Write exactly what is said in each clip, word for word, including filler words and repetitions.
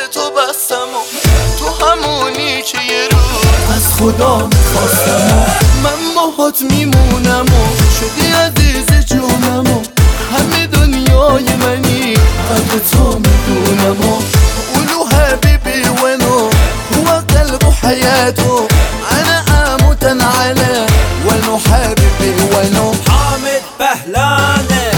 تو بستم و تو همونی که یه روز از خدا میخواستم و من باهات میمونم و شدی عزیز جونم و همه دنیای منی قدر تو میدونم و قولوا حبيبي وينو هو قلب حياته انا اموت عليه وينو حبيبي وينو حامد بهلانه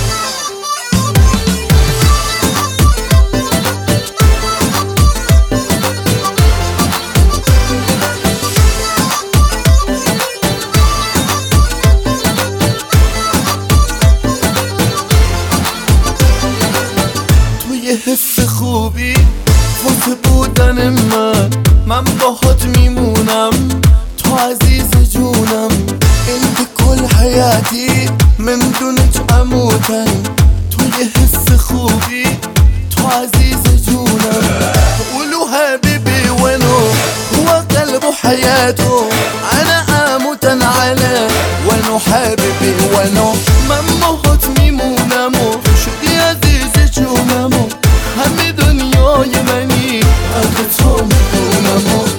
توی حس خوبی واسه بودن من من باهات میمونم تو عزیز جونم انت كل حياتي من دونك اموتن توی حس خوبی تو عزیز جونم قولوا حبيبي وينو هو قلب حياته انا اموت عليه وينو حبيبي وينو من باهات میمونم و شدی عزیز جونم و همه دنیای منی قدر تو میدونم و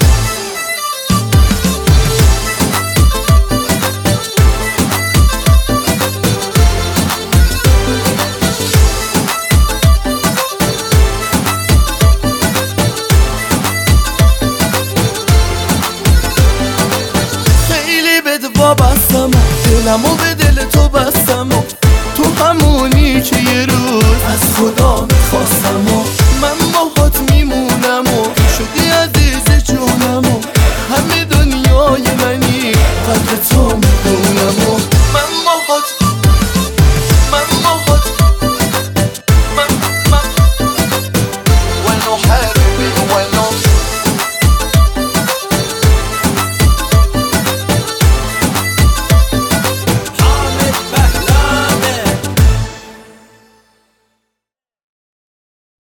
خیلی بد وابستم و دلمو به دل تو بستم و تو همونی که یه روز از خدا میخواستم و من باهات میمونم و شدی عزیز جونم و همه دنیای منی قدر تو میدونم و من باهات